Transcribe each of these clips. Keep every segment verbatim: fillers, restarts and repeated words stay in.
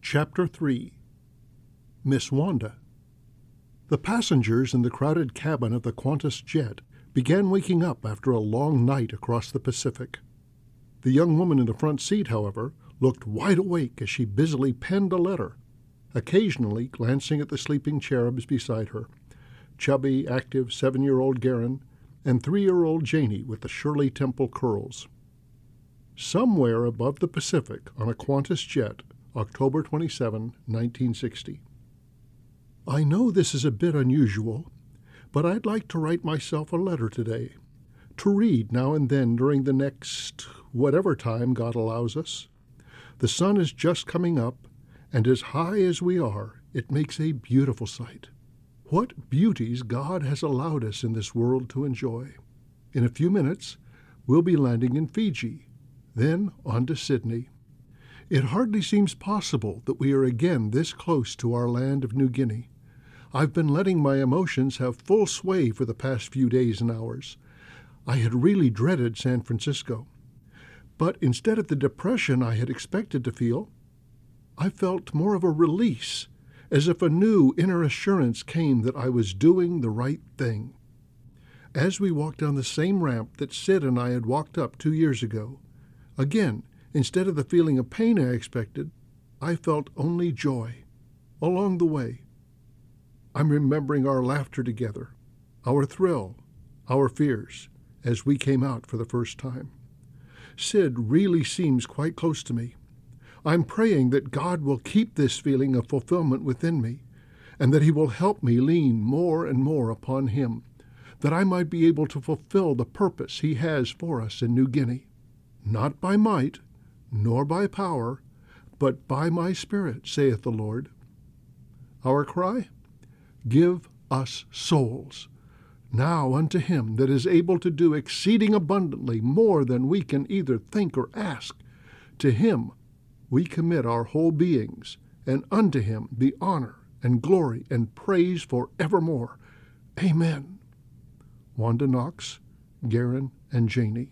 Chapter three. Miss Wanda. The passengers in the crowded cabin of the Qantas jet began waking up after a long night across the Pacific. The young woman in the front seat, however, looked wide awake as she busily penned a letter, occasionally glancing at the sleeping cherubs beside her, chubby, active seven-year-old Garen and three-year-old Janie with the Shirley Temple curls. Somewhere above the Pacific on a Qantas jet, October twenty-seventh, nineteen sixty. I know this is a bit unusual, but I'd like to write myself a letter today, to read now and then during the next whatever time God allows us. The sun is just coming up, and as high as we are, it makes a beautiful sight. What beauties God has allowed us in this world to enjoy. In a few minutes, we'll be landing in Fiji, then on to Sydney. It hardly seems possible that we are again this close to our land of New Guinea. I've been letting my emotions have full sway for the past few days and hours. I had really dreaded San Francisco. But instead of the depression I had expected to feel, I felt more of a release, as if a new inner assurance came that I was doing the right thing. As we walked down the same ramp that Sid and I had walked up two years ago, again, instead of the feeling of pain I expected, I felt only joy along the way. I'm remembering our laughter together, our thrill, our fears, as we came out for the first time. Sid really seems quite close to me. I'm praying that God will keep this feeling of fulfillment within me, and that He will help me lean more and more upon Him, that I might be able to fulfill the purpose He has for us in New Guinea, not by might, nor by power, but by my Spirit, saith the Lord. Our cry? Give us souls, now unto Him that is able to do exceeding abundantly more than we can either think or ask. To Him we commit our whole beings, and unto Him be honor and glory and praise for evermore. Amen. Wanda Knox, Garen, and Janie.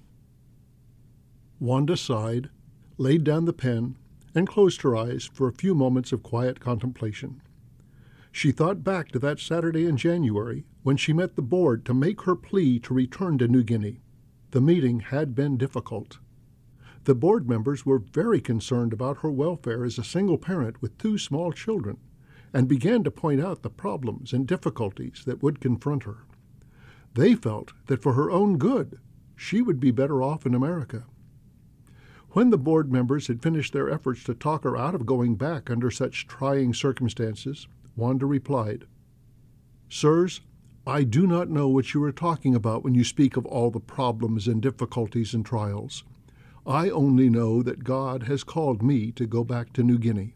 Wanda sighed, laid down the pen, and closed her eyes for a few moments of quiet contemplation. She thought back to that Saturday in January when she met the board to make her plea to return to New Guinea. The meeting had been difficult. The board members were very concerned about her welfare as a single parent with two small children, and began to point out the problems and difficulties that would confront her. They felt that for her own good, she would be better off in America. When the board members had finished their efforts to talk her out of going back under such trying circumstances, Wanda replied, Sirs, I do not know what you are talking about when you speak of all the problems and difficulties and trials. I only know that God has called me to go back to New Guinea.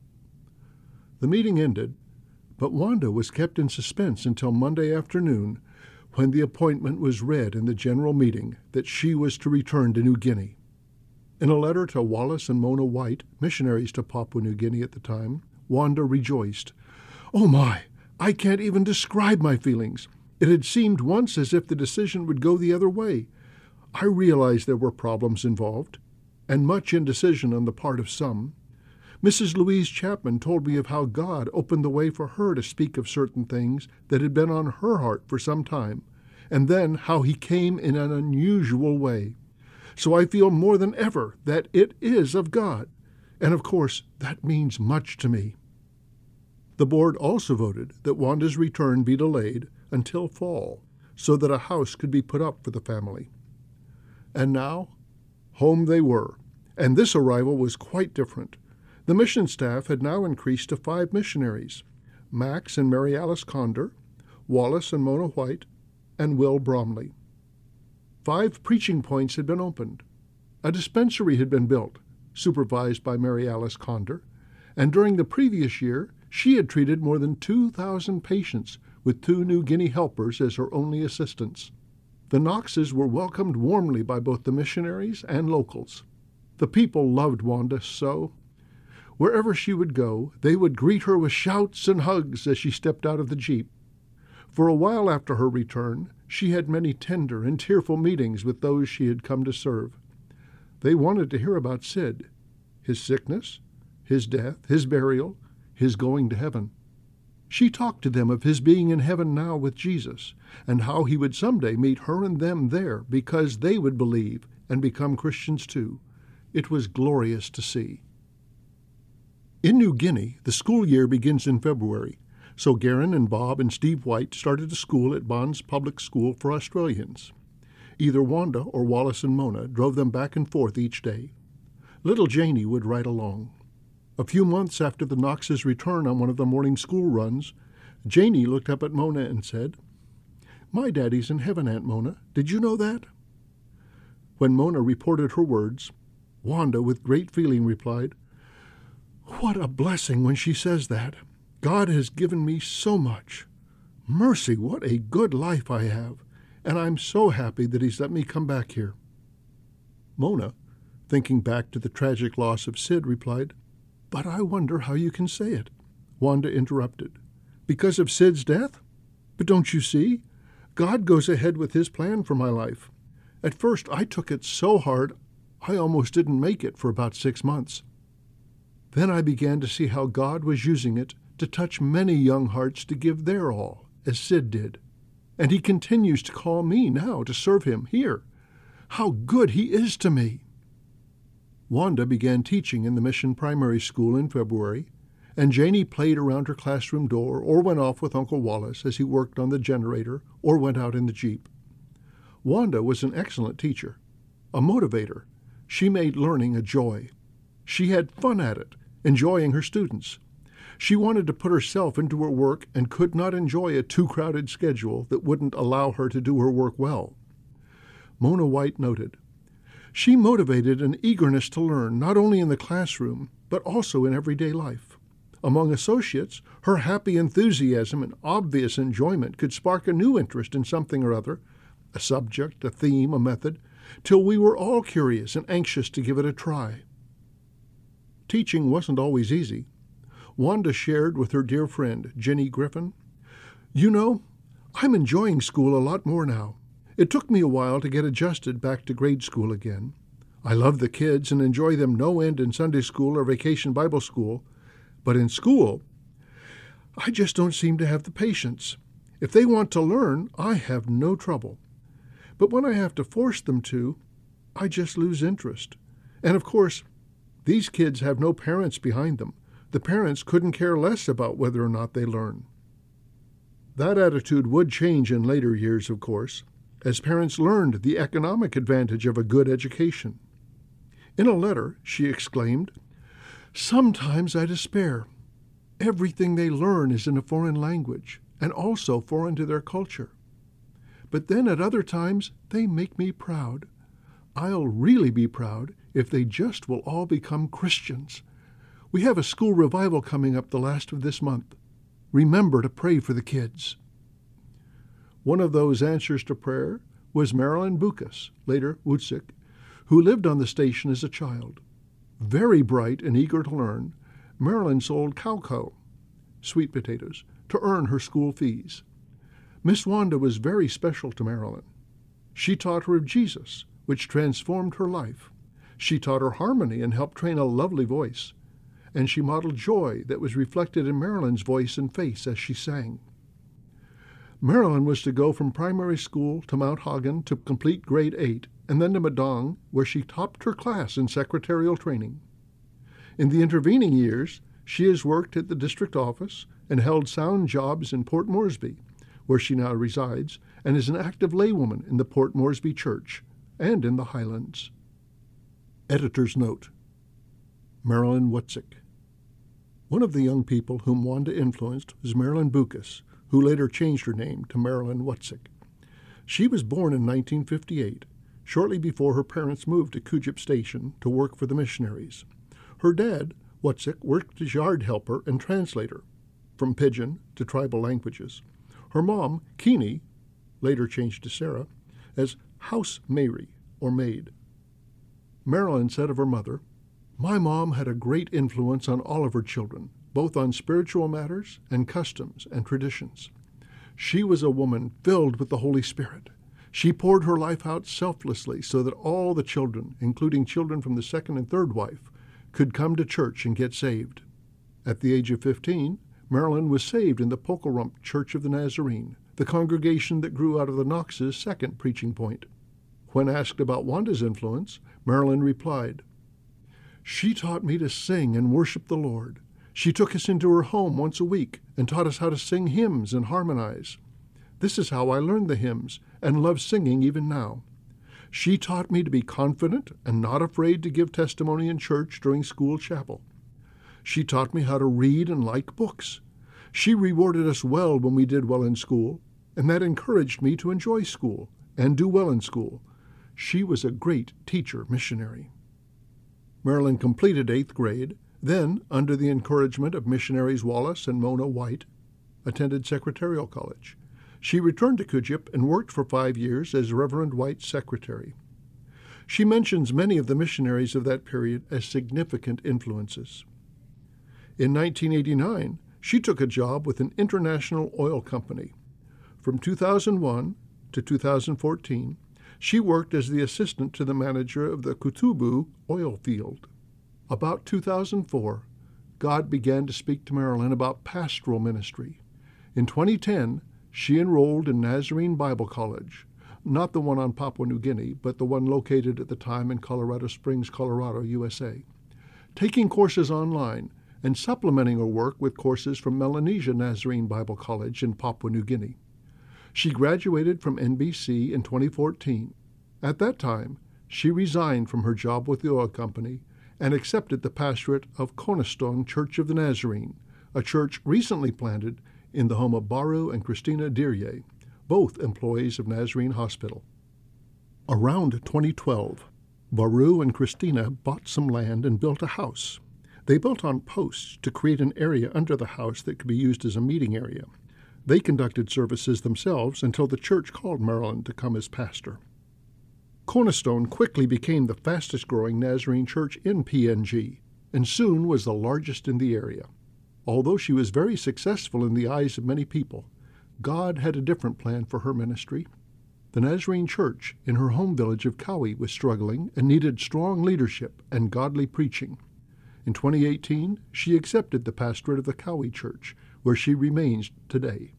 The meeting ended, but Wanda was kept in suspense until Monday afternoon, when the appointment was read in the general meeting that she was to return to New Guinea. In a letter to Wallace and Mona White, missionaries to Papua New Guinea at the time, Wanda rejoiced. Oh my, I can't even describe my feelings. It had seemed once as if the decision would go the other way. I realized there were problems involved, and much indecision on the part of some. Missus Louise Chapman told me of how God opened the way for her to speak of certain things that had been on her heart for some time, and then how He came in an unusual way. So I feel more than ever that it is of God, and of course that means much to me. The board also voted that Wanda's return be delayed until fall, so that a house could be put up for the family. And now, home they were, and this arrival was quite different. The mission staff had now increased to five missionaries, Max and Mary Alice Conder, Wallace and Mona White, and Will Bromley. Five preaching points had been opened. A dispensary had been built, supervised by Mary Alice Conder, and during the previous year, she had treated more than two thousand patients with two New Guinea helpers as her only assistants. The Knoxes were welcomed warmly by both the missionaries and locals. The people loved Wanda so. Wherever she would go, they would greet her with shouts and hugs as she stepped out of the jeep. For a while after her return, she had many tender and tearful meetings with those she had come to serve. They wanted to hear about Sid, his sickness, his death, his burial, his going to heaven. She talked to them of his being in heaven now with Jesus, and how he would someday meet her and them there because they would believe and become Christians too. It was glorious to see. In New Guinea, the school year begins in February, so Garen and Bob and Steve White started a school at Bond's Public School for Australians. Either Wanda or Wallace and Mona drove them back and forth each day. Little Janie would ride along. A few months after the Knoxes' return on one of the morning school runs, Janie looked up at Mona and said, "My daddy's in heaven, Aunt Mona. Did you know that?" When Mona reported her words, Wanda, with great feeling, replied, "What a blessing when she says that. God has given me so much. Mercy, what a good life I have, and I'm so happy that he's let me come back here." Mona, thinking back to the tragic loss of Sid, replied, "But I wonder how you can say it." Wanda interrupted, "Because of Sid's death? But don't you see? God goes ahead with his plan for my life. At first I took it so hard I almost didn't make it for about six months. Then I began to see how God was using it to touch many young hearts to give their all, as Sid did. And he continues to call me now to serve him here. How good he is to me!" Wanda began teaching in the Mission Primary School in February, and Janie played around her classroom door or went off with Uncle Wallace as he worked on the generator or went out in the Jeep. Wanda was an excellent teacher, a motivator. She made learning a joy. She had fun at it, enjoying her students. She wanted to put herself into her work and could not enjoy a too-crowded schedule that wouldn't allow her to do her work well. Mona White noted, "She motivated an eagerness to learn not only in the classroom, but also in everyday life. Among associates, her happy enthusiasm and obvious enjoyment could spark a new interest in something or other, a subject, a theme, a method, till we were all curious and anxious to give it a try." Teaching wasn't always easy. Wanda shared with her dear friend, Jenny Griffin, "You know, I'm enjoying school a lot more now. It took me a while to get adjusted back to grade school again. I love the kids and enjoy them no end in Sunday school or vacation Bible school, but in school, I just don't seem to have the patience. If they want to learn, I have no trouble. But when I have to force them to, I just lose interest. And of course, these kids have no parents behind them. The parents couldn't care less about whether or not they learn." That attitude would change in later years, of course, as parents learned the economic advantage of a good education. In a letter, she exclaimed, "Sometimes I despair. Everything they learn is in a foreign language, and also foreign to their culture. But then at other times, they make me proud. I'll really be proud if they just will all become Christians. We have a school revival coming up the last of this month. Remember to pray for the kids." One of those answers to prayer was Marilyn Bukas, later Wutzik, who lived on the station as a child. Very bright and eager to learn, Marilyn sold cow-cow, sweet potatoes, to earn her school fees. Miss Wanda was very special to Marilyn. She taught her of Jesus, which transformed her life. She taught her harmony and helped train a lovely voice. And she modeled joy that was reflected in Marilyn's voice and face as she sang. Marilyn was to go from primary school to Mount Hagen to complete grade eight, and then to Madong, where she topped her class in secretarial training. In the intervening years, she has worked at the district office and held sound jobs in Port Moresby, where she now resides, and is an active laywoman in the Port Moresby Church and in the Highlands. Editor's note: Marilyn Wutzik. One of the young people whom Wanda influenced was Marilyn Bukas, who later changed her name to Marilyn Wutzik. She was born in nineteen fifty-eight, shortly before her parents moved to Coogip Station to work for the missionaries. Her dad, Wutzik, worked as yard helper and translator, from Pidgin to tribal languages. Her mom, Keene, later changed to Sarah, as House Mary, or maid. Marilyn said of her mother, "My mom had a great influence on all of her children, both on spiritual matters and customs and traditions. She was a woman filled with the Holy Spirit. She poured her life out selflessly so that all the children, including children from the second and third wife, could come to church and get saved. At the age of fifteen, Marilyn was saved in the Pokerump Church of the Nazarene, the congregation that grew out of the Knox's second preaching point. When asked about Wanda's influence, Marilyn replied, "She taught me to sing and worship the Lord. She took us into her home once a week and taught us how to sing hymns and harmonize. This is how I learned the hymns and love singing even now. She taught me to be confident and not afraid to give testimony in church during school chapel. She taught me how to read and like books. She rewarded us well when we did well in school, and that encouraged me to enjoy school and do well in school. She was a great teacher missionary." Marilyn completed eighth grade, then, under the encouragement of missionaries Wallace and Mona White, attended Secretarial College. She returned to Cudgip and worked for five years as Reverend White's secretary. She mentions many of the missionaries of that period as significant influences. In nineteen eighty-nine, she took a job with an international oil company. From two thousand one to two thousand fourteen, she worked as the assistant to the manager of the Kutubu oil field. About two thousand four, God began to speak to Marilyn about pastoral ministry. In twenty ten, she enrolled in Nazarene Bible College, not the one on Papua New Guinea, but the one located at the time in Colorado Springs, Colorado, U S A, taking courses online and supplementing her work with courses from Melanesia Nazarene Bible College in Papua New Guinea. She graduated from N B C in twenty fourteen. At that time, she resigned from her job with the oil company and accepted the pastorate of Cornerstone Church of the Nazarene, a church recently planted in the home of Baru and Christina Dirye, both employees of Nazarene Hospital. Around twenty twelve, Baru and Christina bought some land and built a house. They built on posts to create an area under the house that could be used as a meeting area. They conducted services themselves until the church called Marilyn to come as pastor. Cornerstone quickly became the fastest-growing Nazarene church in P N G, and soon was the largest in the area. Although she was very successful in the eyes of many people, God had a different plan for her ministry. The Nazarene church in her home village of Cowie was struggling and needed strong leadership and godly preaching. In twenty eighteen, she accepted the pastorate of the Cowie Church, where she remains today.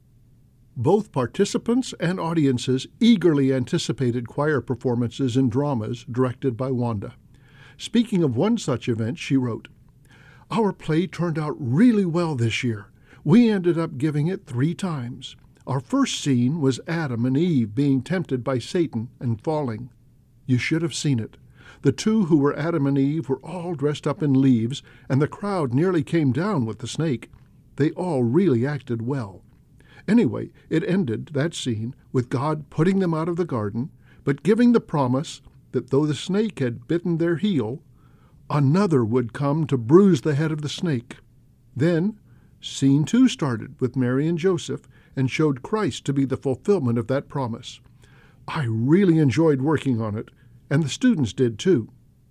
Both participants and audiences eagerly anticipated choir performances and dramas directed by Wanda. Speaking of one such event, she wrote, "Our play turned out really well this year. We ended up giving it three times. Our first scene was Adam and Eve being tempted by Satan and falling. You should have seen it. The two who were Adam and Eve were all dressed up in leaves, and the crowd nearly came down with the snake. They all really acted well. Anyway, it ended, that scene, with God putting them out of the garden, but giving the promise that though the snake had bitten their heel, another would come to bruise the head of the snake. Then, scene two started with Mary and Joseph and showed Christ to be the fulfillment of that promise. I really enjoyed working on it, and the students did too."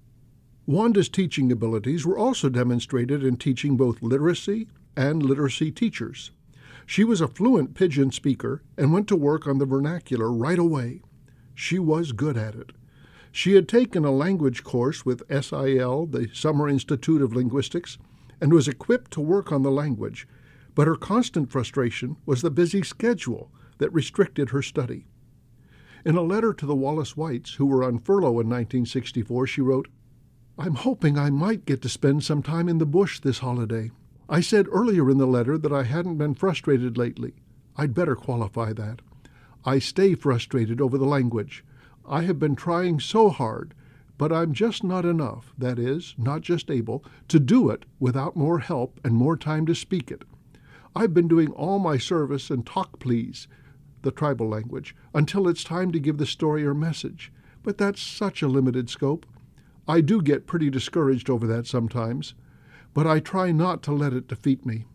Wanda's teaching abilities were also demonstrated in teaching both literacy and literacy teachers. She was a fluent Pidgin speaker and went to work on the vernacular right away. She was good at it. She had taken a language course with S I L, the Summer Institute of Linguistics, and was equipped to work on the language, but her constant frustration was the busy schedule that restricted her study. In a letter to the Wallace Whites, who were on furlough in nineteen sixty-four, she wrote, "I'm hoping I might get to spend some time in the bush this holiday. I said earlier in the letter that I hadn't been frustrated lately. I'd better qualify that. I stay frustrated over the language. I have been trying so hard, but I'm just not enough, that is, not just able, to do it without more help and more time to speak it. I've been doing all my service and talk please, the tribal language, until it's time to give the story or message, but that's such a limited scope. I do get pretty discouraged over that sometimes, but I try not to let it defeat me."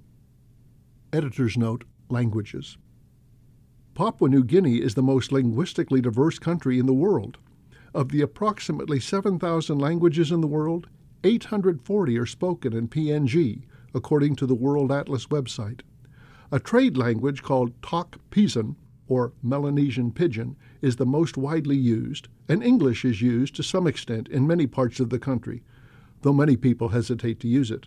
Editor's note, languages. Papua New Guinea is the most linguistically diverse country in the world. Of the approximately seven thousand languages in the world, eight hundred forty are spoken in P N G, according to the World Atlas website. A trade language called Tok Pisin, or Melanesian Pidgin, is the most widely used, and English is used to some extent in many parts of the country. though many people hesitate to use it.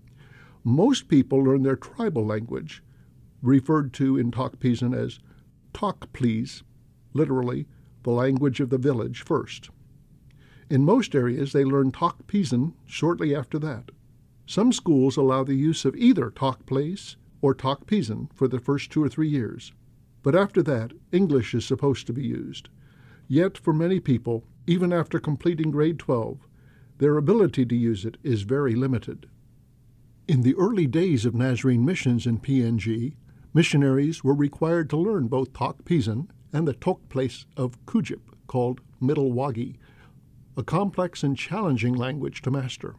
Most people learn their tribal language, referred to in Tok Pisin as Tok Please, literally, the language of the village, first. In most areas, they learn Tok Pisin shortly after that. Some schools allow the use of either Tok Place or Tok Pisin for the first two or three years, but after that, English is supposed to be used. Yet, for many people, even after completing grade twelve, their ability to use it is very limited. In the early days of Nazarene missions in P N G, missionaries were required to learn both Tok Pisin and the Tok Place of Cujip, called Middlewagi, a complex and challenging language to master.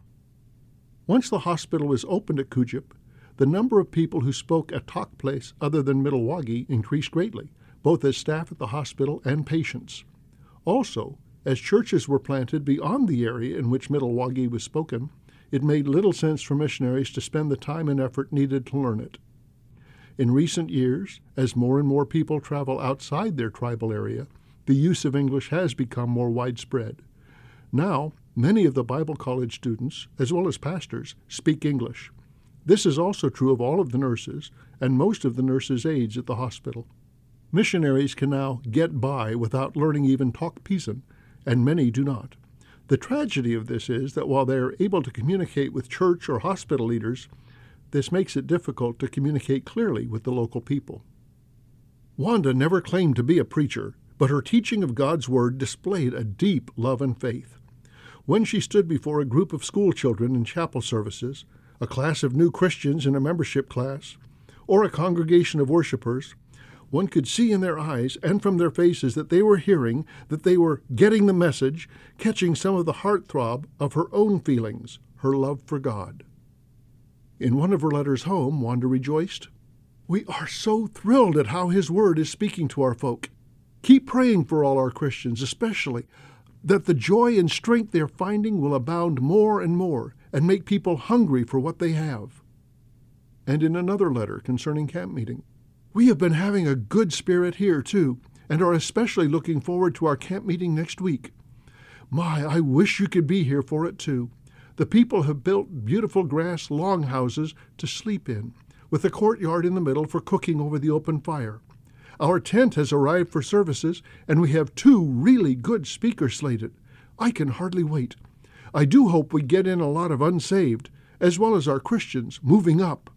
Once the hospital was opened at Cujip, the number of people who spoke a Tok Place other than Middlewagi increased greatly, both as staff at the hospital and patients. Also, as churches were planted beyond the area in which Middlewagi was spoken, it made little sense for missionaries to spend the time and effort needed to learn it. In recent years, as more and more people travel outside their tribal area, the use of English has become more widespread. Now, many of the Bible college students, as well as pastors, speak English. This is also true of all of the nurses and most of the nurses' aides at the hospital. Missionaries can now get by without learning even Tok Pisin, and many do not. The tragedy of this is that while they are able to communicate with church or hospital leaders, this makes it difficult to communicate clearly with the local people. Wanda never claimed to be a preacher, but her teaching of God's Word displayed a deep love and faith. When she stood before a group of school children in chapel services, a class of new Christians in a membership class, or a congregation of worshipers, one could see in their eyes and from their faces that they were hearing, that they were getting the message, catching some of the heartthrob of her own feelings, her love for God. In one of her letters home, Wanda rejoiced, "We are so thrilled at how His Word is speaking to our folk. Keep praying for all our Christians, especially, that the joy and strength they're finding will abound more and more and make people hungry for what they have." And in another letter concerning camp meeting, "We have been having a good spirit here, too, and are especially looking forward to our camp meeting next week. My, I wish you could be here for it, too. The people have built beautiful grass longhouses to sleep in, with a courtyard in the middle for cooking over the open fire. Our tent has arrived for services, and we have two really good speakers slated. I can hardly wait. I do hope we get in a lot of unsaved, as well as our Christians, moving up."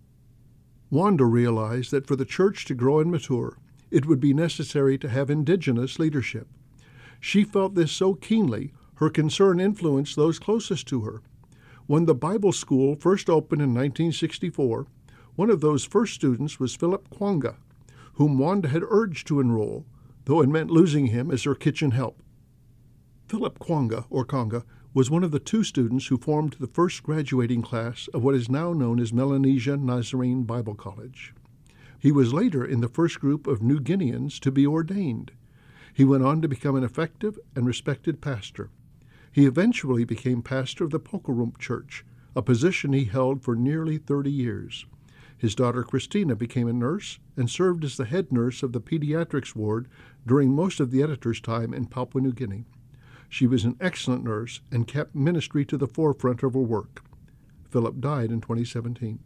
Wanda realized that for the church to grow and mature, it would be necessary to have indigenous leadership. She felt this so keenly, her concern influenced those closest to her. When the Bible school first opened in nineteen sixty-four, one of those first students was Philip Kwanga, whom Wanda had urged to enroll, though it meant losing him as her kitchen help. Philip Kwanga, or Konga, was one of the two students who formed the first graduating class of what is now known as Melanesia Nazarene Bible College. He was later in the first group of New Guineans to be ordained. He went on to become an effective and respected pastor. He eventually became pastor of the Pokerump Church, a position he held for nearly thirty years. His daughter Christina became a nurse and served as the head nurse of the pediatrics ward during most of the editor's time in Papua New Guinea. She was an excellent nurse and kept ministry to the forefront of her work. Philip died in twenty seventeen.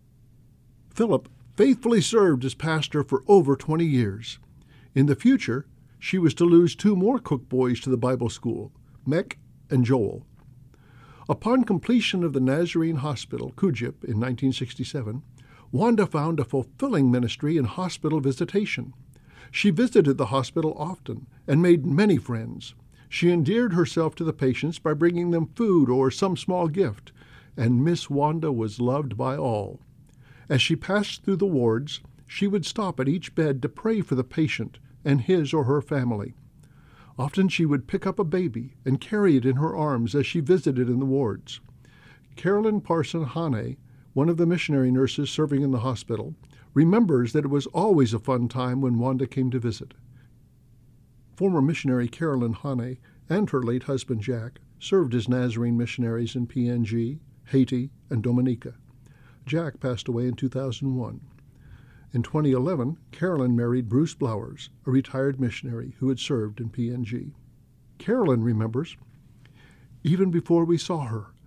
Philip faithfully served as pastor for over twenty years. In the future, she was to lose two more cook boys to the Bible school, Mek and Joel. Upon completion of the Nazarene Hospital, Cujip, in nineteen sixty-seven, Wanda found a fulfilling ministry in hospital visitation. She visited the hospital often and made many friends. She endeared herself to the patients by bringing them food or some small gift, and Miss Wanda was loved by all. As she passed through the wards, she would stop at each bed to pray for the patient and his or her family. Often she would pick up a baby and carry it in her arms as she visited in the wards. Carolyn Parson Hane, one of the missionary nurses serving in the hospital, remembers that it was always a fun time when Wanda came to visit. Former missionary Carolyn Hane and her late husband Jack served as Nazarene missionaries in P N G, Haiti, and Dominica. Jack passed away in two thousand one. In twenty eleven, Carolyn married Bruce Blowers, a retired missionary who had served in P N G. Carolyn remembers, "Even before we saw her,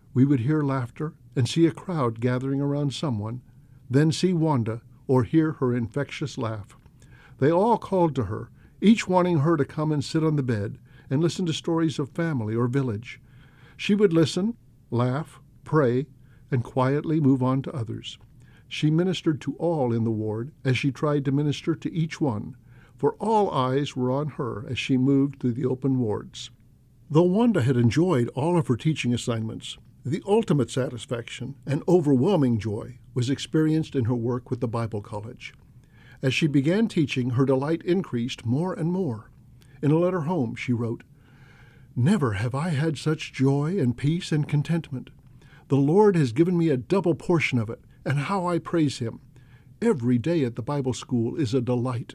We would hear laughter and see a crowd gathering around someone, then see Wanda or hear her infectious laugh. They all called to her, each wanting her to come and sit on the bed and listen to stories of family or village. She would listen, laugh, pray, and quietly move on to others. She ministered to all in the ward as she tried to minister to each one, for all eyes were on her as she moved through the open wards. Though Wanda had enjoyed all of her teaching assignments, the ultimate satisfaction and overwhelming joy was experienced in her work with the Bible College. As she began teaching, her delight increased more and more. In a letter home, she wrote, "Never have I had such joy and peace and contentment. The Lord has given me a double portion of it, and how I praise Him. Every day at the Bible school is a delight."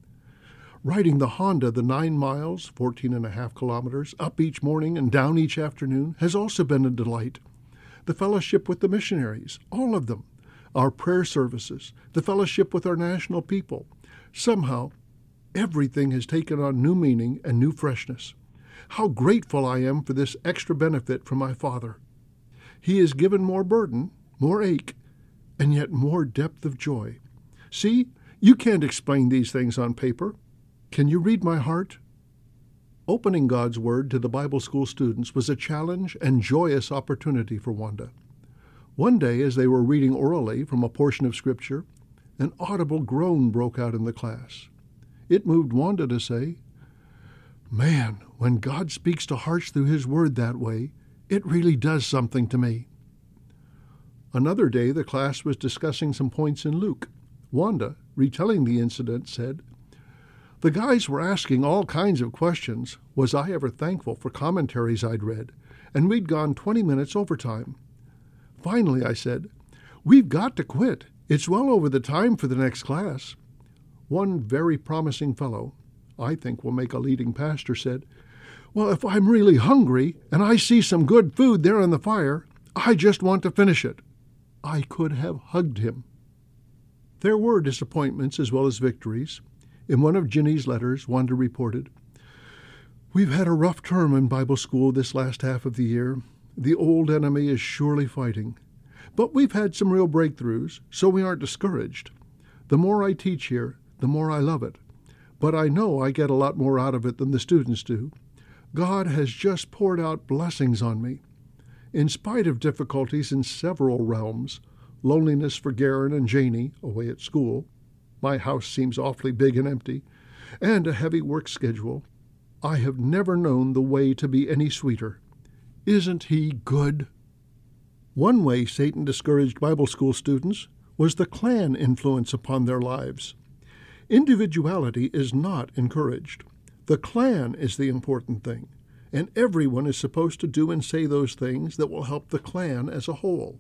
Riding the Honda the nine miles, fourteen and a half kilometers, up each morning and down each afternoon has also been a delight. The fellowship with the missionaries, all of them, our prayer services, the fellowship with our national people. Somehow, everything has taken on new meaning and new freshness. How grateful I am for this extra benefit from my Father. He has given more burden, more ache, and yet more depth of joy. See, you can't explain these things on paper. Can you read my heart? Opening God's Word to the Bible school students was a challenge and joyous opportunity for Wanda. One day, as they were reading orally from a portion of Scripture, an audible groan broke out in the class. It moved Wanda to say, "Man, when God speaks to hearts through His Word that way, it really does something to me." Another day, the class was discussing some points in Luke. Wanda, retelling the incident, said, "The guys were asking all kinds of questions. Was I ever thankful for commentaries I'd read? And we'd gone twenty minutes overtime. Finally, I said, 'We've got to quit. It's well over the time for the next class.' One very promising fellow, I think will make a leading pastor, said, 'Well, if I'm really hungry and I see some good food there on the fire, I just want to finish it.' I could have hugged him." There were disappointments as well as victories. In one of Ginny's letters, Wanda reported, "We've had a rough term in Bible school this last half of the year. The old enemy is surely fighting. But we've had some real breakthroughs, so we aren't discouraged. The more I teach here, the more I love it. But I know I get a lot more out of it than the students do. God has just poured out blessings on me. In spite of difficulties in several realms, loneliness for Garen and Janie away at school, my house seems awfully big and empty, and a heavy work schedule, I have never known the way to be any sweeter. Isn't He good?" One way Satan discouraged Bible school students was the clan influence upon their lives. Individuality is not encouraged. The clan is the important thing, and everyone is supposed to do and say those things that will help the clan as a whole.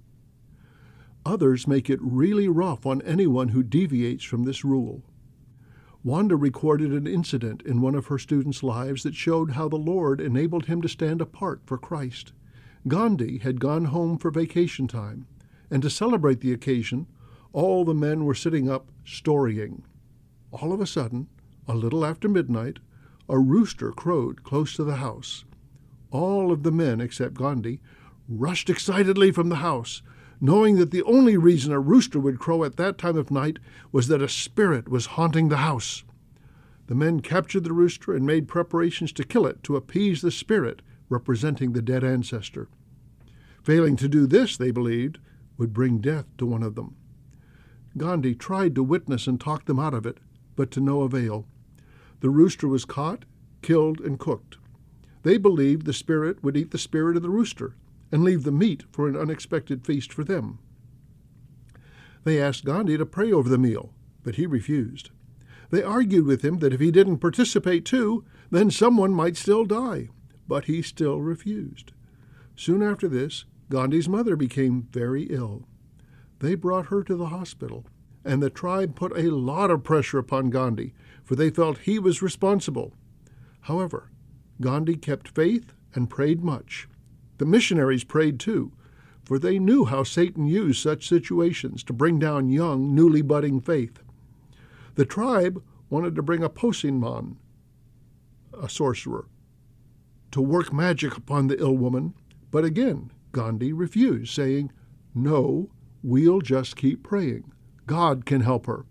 Others make it really rough on anyone who deviates from this rule. Wanda recorded an incident in one of her students' lives that showed how the Lord enabled him to stand apart for Christ. Gandhi had gone home for vacation time, and to celebrate the occasion, all the men were sitting up storying. All of a sudden, a little after midnight, a rooster crowed close to the house. All of the men, except Gandhi, rushed excitedly from the house, knowing that the only reason a rooster would crow at that time of night was that a spirit was haunting the house. The men captured the rooster and made preparations to kill it to appease the spirit representing the dead ancestor. Failing to do this, they believed, would bring death to one of them. Gandhi tried to witness and talk them out of it, but to no avail. The rooster was caught, killed, and cooked. They believed the spirit would eat the spirit of the rooster and leave the meat for an unexpected feast for them. They asked Gandhi to pray over the meal, but he refused. They argued with him that if he didn't participate too, then someone might still die, but he still refused. Soon after this, Gandhi's mother became very ill. They brought her to the hospital, and the tribe put a lot of pressure upon Gandhi, for they felt he was responsible. However, Gandhi kept faith and prayed much. The missionaries prayed too, for they knew how Satan used such situations to bring down young, newly budding faith. The tribe wanted to bring a Posinman, a sorcerer, to work magic upon the ill woman, but again, Gandhi refused, saying, "No, we'll just keep praying. God can help her."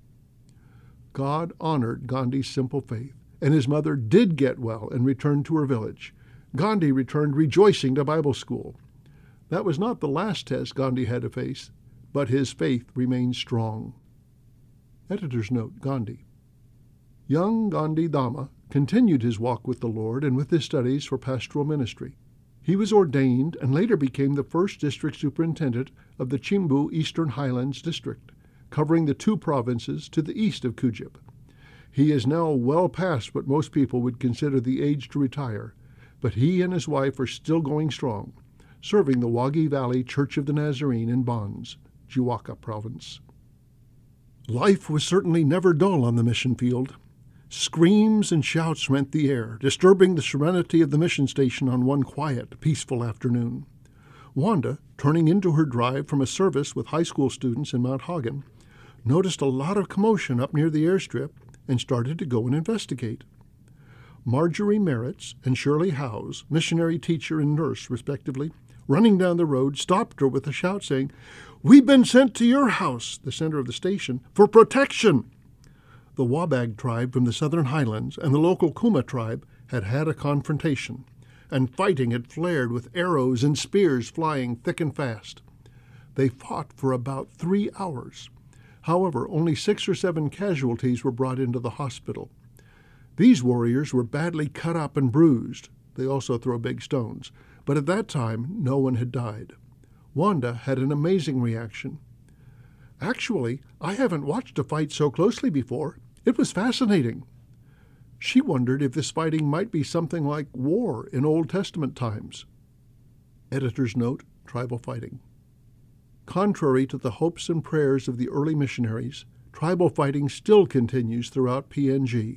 God honored Gandhi's simple faith, and his mother did get well and returned to her village. Gandhi returned rejoicing to Bible school. That was not the last test Gandhi had to face, but his faith remained strong. Editor's note: Gandhi. Young Gandhi Dhamma continued his walk with the Lord and with his studies for pastoral ministry. He was ordained and later became the first district superintendent of the Chimbu Eastern Highlands District, covering the two provinces to the east of Kujip. He is now well past what most people would consider the age to retire, but he and his wife are still going strong, serving the Wagi Valley Church of the Nazarene in Bonds, Jiwaka Province. Life was certainly never dull on the mission field. Screams and shouts rent the air, disturbing the serenity of the mission station on one quiet, peaceful afternoon. Wanda, turning into her drive from a service with high school students in Mount Hagen, noticed a lot of commotion up near the airstrip and started to go and investigate. Marjorie Merritts and Shirley Howes, missionary teacher and nurse respectively, running down the road, stopped her with a shout saying, "We've been sent to your house," the center of the station, "for protection." The Wabag tribe from the southern highlands and the local Kuma tribe had had a confrontation, and fighting had flared with arrows and spears flying thick and fast. They fought for about three hours. However, only six or seven casualties were brought into the hospital. These warriors were badly cut up and bruised. They also throw big stones. But at that time, no one had died. Wanda had an amazing reaction. "Actually, I haven't watched a fight so closely before. It was fascinating." She wondered if this fighting might be something like war in Old Testament times. Editor's note: tribal fighting. Contrary to the hopes and prayers of the early missionaries, tribal fighting still continues throughout P N G.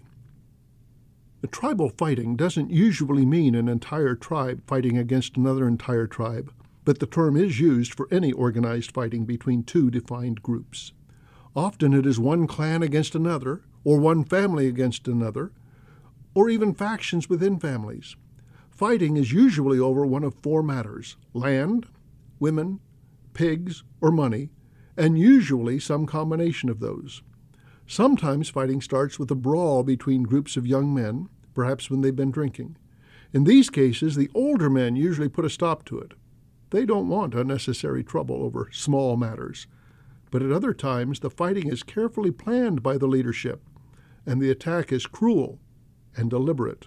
The tribal fighting doesn't usually mean an entire tribe fighting against another entire tribe, but the term is used for any organized fighting between two defined groups. Often it is one clan against another, or one family against another, or even factions within families. Fighting is usually over one of four matters: land, women, pigs, or money, and usually some combination of those. Sometimes fighting starts with a brawl between groups of young men, perhaps when they've been drinking. In these cases, the older men usually put a stop to it. They don't want unnecessary trouble over small matters. But at other times, the fighting is carefully planned by the leadership, and the attack is cruel and deliberate.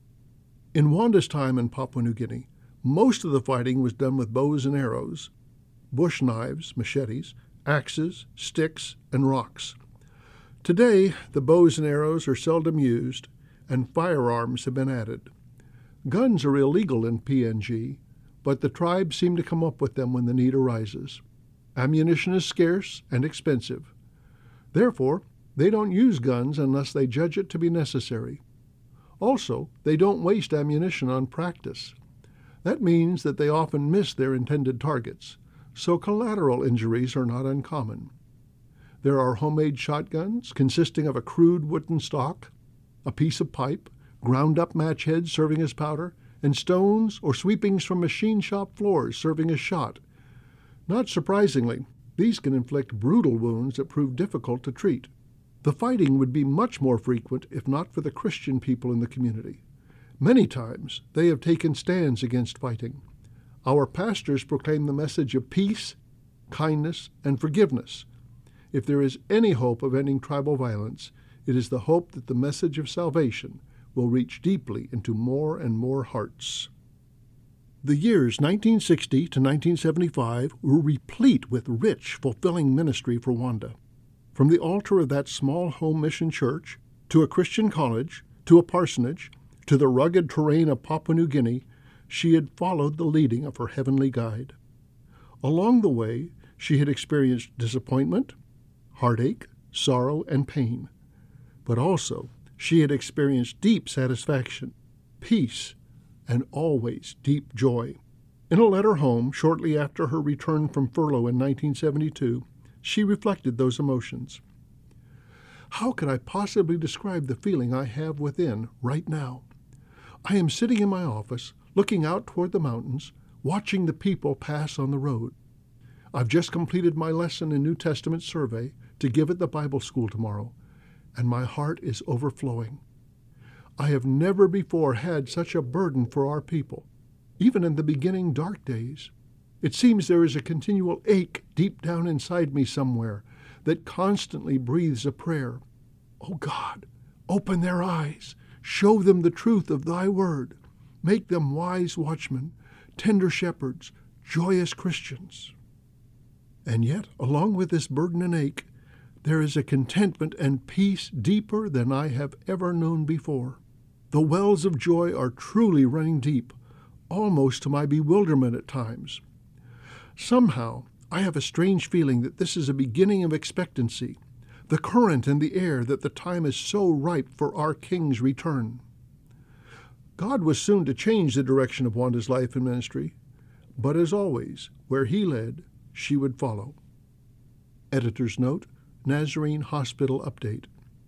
In Wanda's time in Papua New Guinea, most of the fighting was done with bows and arrows, bush knives, machetes, axes, sticks, and rocks. Today, the bows and arrows are seldom used, and firearms have been added. Guns are illegal in P N G, but the tribes seem to come up with them when the need arises. Ammunition is scarce and expensive. Therefore, they don't use guns unless they judge it to be necessary. Also, they don't waste ammunition on practice. That means that they often miss their intended targets, so collateral injuries are not uncommon. There are homemade shotguns consisting of a crude wooden stock, a piece of pipe, ground-up match heads serving as powder, and stones or sweepings from machine shop floors serving as shot. Not surprisingly, these can inflict brutal wounds that prove difficult to treat. The fighting would be much more frequent if not for the Christian people in the community. Many times they have taken stands against fighting. Our pastors proclaim the message of peace, kindness, and forgiveness. If there is any hope of ending tribal violence, it is the hope that the message of salvation will reach deeply into more and more hearts. The years nineteen sixty to nineteen seventy-five were replete with rich, fulfilling ministry for Wanda. From the altar of that small home mission church, to a Christian college, to a parsonage, to the rugged terrain of Papua New Guinea, she had followed the leading of her heavenly guide. Along the way, she had experienced disappointment, heartache, sorrow, and pain. But also, she had experienced deep satisfaction, peace, and always deep joy. In a letter home shortly after her return from furlough in nineteen seventy-two, she reflected those emotions. "How could I possibly describe the feeling I have within right now? I am sitting in my office, looking out toward the mountains, watching the people pass on the road. I've just completed my lesson in New Testament survey to give at the Bible school tomorrow, and my heart is overflowing. I have never before had such a burden for our people, even in the beginning dark days. It seems there is a continual ache deep down inside me somewhere that constantly breathes a prayer. Oh God, open their eyes, show them the truth of thy word, make them wise watchmen, tender shepherds, joyous Christians. And yet, along with this burden and ache, there is a contentment and peace deeper than I have ever known before. The wells of joy are truly running deep, almost to my bewilderment at times. Somehow, I have a strange feeling that this is a beginning of expectancy, the current in the air that the time is so ripe for our King's return. God was soon to change the direction of Wanda's life and ministry, but as always, where he led, she would follow. Editor's note, Nazarene Hospital Update.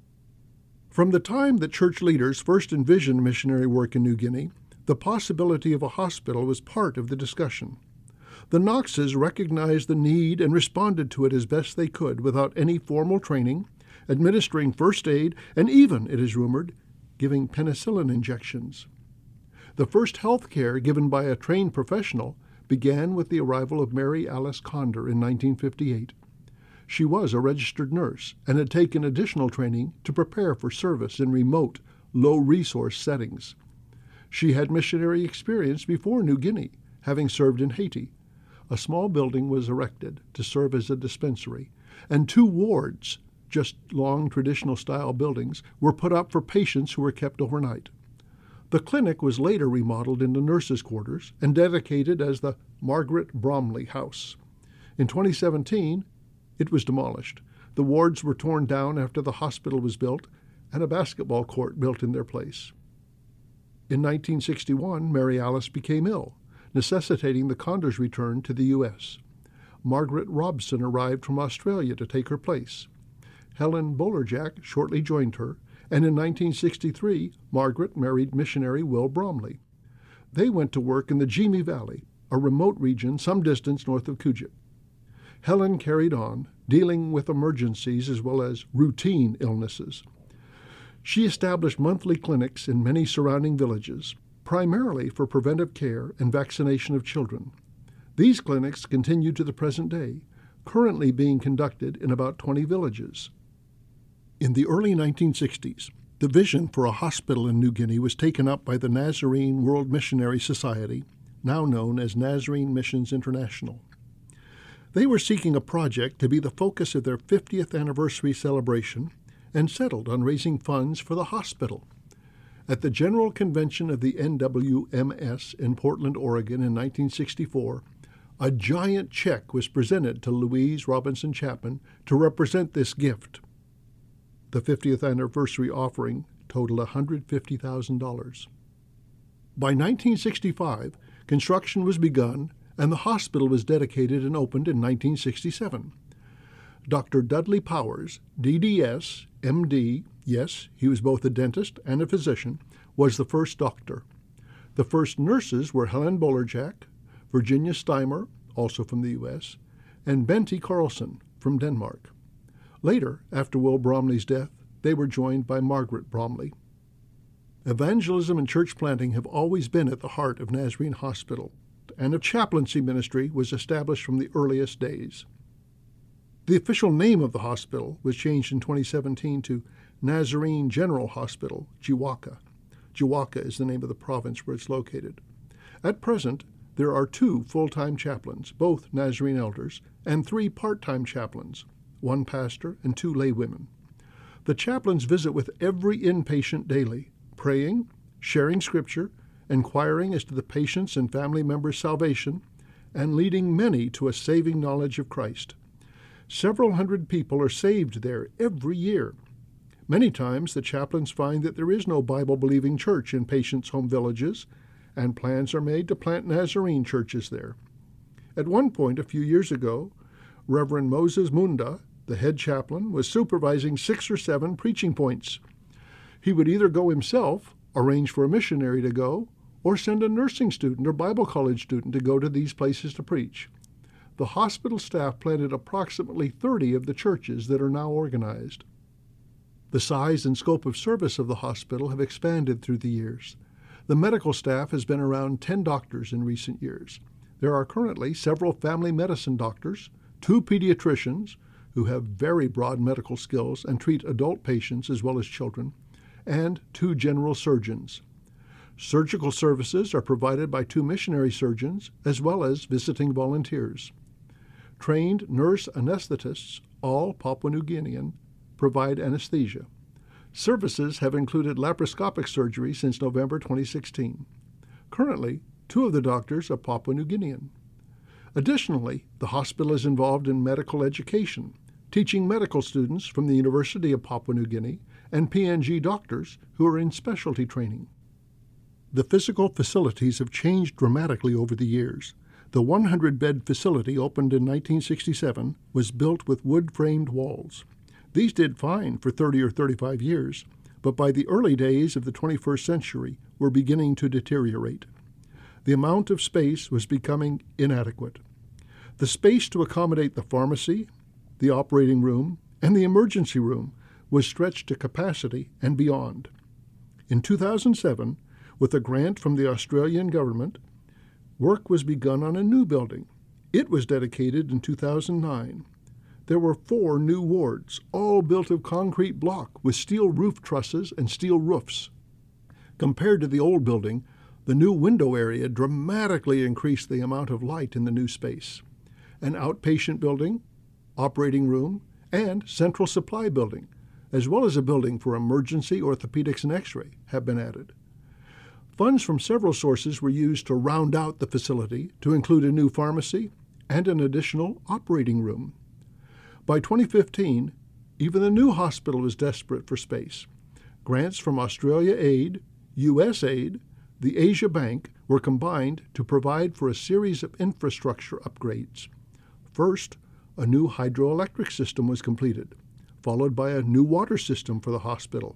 From the time that church leaders first envisioned missionary work in New Guinea, the possibility of a hospital was part of the discussion. The Knoxes recognized the need and responded to it as best they could without any formal training, administering first aid, and even, it is rumored, giving penicillin injections. The first health care given by a trained professional began with the arrival of Mary Alice Conder in nineteen fifty-eight. She was a registered nurse and had taken additional training to prepare for service in remote, low-resource settings. She had missionary experience before New Guinea, having served in Haiti. A small building was erected to serve as a dispensary, and two wards, just long traditional-style buildings, were put up for patients who were kept overnight. The clinic was later remodeled into nurses' quarters and dedicated as the Margaret Bromley House. In twenty seventeen, it was demolished. The wards were torn down after the hospital was built and a basketball court built in their place. In nineteen sixty-one, Mary Alice became ill, necessitating the Condors' return to the U S Margaret Robson arrived from Australia to take her place. Helen Bolerjack shortly joined her, and in nineteen sixty-three, Margaret married missionary Will Bromley. They went to work in the Jimi Valley, a remote region some distance north of Kuujjuq. Helen carried on, dealing with emergencies as well as routine illnesses. She established monthly clinics in many surrounding villages, primarily for preventive care and vaccination of children. These clinics continue to the present day, currently being conducted in about twenty villages. In the early nineteen sixties, the vision for a hospital in New Guinea was taken up by the Nazarene World Missionary Society, now known as Nazarene Missions International. They were seeking a project to be the focus of their fiftieth anniversary celebration and settled on raising funds for the hospital. At the General Convention of the N W M S in Portland, Oregon in nineteen sixty-four, a giant check was presented to Louise Robinson Chapman to represent this gift. The fiftieth anniversary offering totaled one hundred fifty thousand dollars. By nineteen sixty-five, construction was begun and the hospital was dedicated and opened in nineteen sixty-seven. Doctor Dudley Powers, D D S, M D, yes, he was both a dentist and a physician, was the first doctor. The first nurses were Helen Bolerjack, Virginia Steimer, also from the U S, and Bente Carlson from Denmark. Later, after Will Bromley's death, they were joined by Margaret Bromley. Evangelism and church planting have always been at the heart of Nazarene Hospital, and a chaplaincy ministry was established from the earliest days. The official name of the hospital was changed in twenty seventeen to Nazarene General Hospital, Jiwaka. Jiwaka is the name of the province where it's located. At present, there are two full-time chaplains, both Nazarene elders, and three part-time chaplains, one pastor and two laywomen. The chaplains visit with every inpatient daily, praying, sharing scripture, inquiring as to the patient's and family members' salvation, and leading many to a saving knowledge of Christ. Several hundred people are saved there every year. Many times the chaplains find that there is no Bible-believing church in patients' home villages, and plans are made to plant Nazarene churches there. At one point a few years ago, Reverend Moses Munda, the head chaplain, was supervising six or seven preaching points. He would either go himself, arrange for a missionary to go, or send a nursing student or Bible college student to go to these places to preach. The hospital staff planted approximately thirty of the churches that are now organized. The size and scope of service of the hospital have expanded through the years. The medical staff has been around ten doctors in recent years. There are currently several family medicine doctors, two pediatricians, who have very broad medical skills and treat adult patients as well as children, and two general surgeons. Surgical services are provided by two missionary surgeons as well as visiting volunteers. Trained nurse anesthetists, all Papua New Guinean, provide anesthesia. Services have included laparoscopic surgery since November twenty sixteen. Currently, two of the doctors are Papua New Guinean. Additionally, the hospital is involved in medical education, teaching medical students from the University of Papua New Guinea and P N G doctors who are in specialty training. The physical facilities have changed dramatically over the years. The one hundred bed facility opened in nineteen sixty-seven was built with wood-framed walls. These did fine for thirty or thirty-five years, but by the early days of the twenty-first century were beginning to deteriorate. The amount of space was becoming inadequate. The space to accommodate the pharmacy, the operating room, and the emergency room was stretched to capacity and beyond. In two thousand seven, with a grant from the Australian government, work was begun on a new building. It was dedicated in two thousand nine. There were four new wards, all built of concrete block with steel roof trusses and steel roofs. Compared to the old building, the new window area dramatically increased the amount of light in the new space. An outpatient building, operating room, and central supply building, as well as a building for emergency, orthopedics, and x-ray, have been added. Funds from several sources were used to round out the facility to include a new pharmacy and an additional operating room. By twenty fifteen, even the new hospital was desperate for space. Grants from Australia Aid, U S Aid, the Asia Bank were combined to provide for a series of infrastructure upgrades. First, a new hydroelectric system was completed, followed by a new water system for the hospital.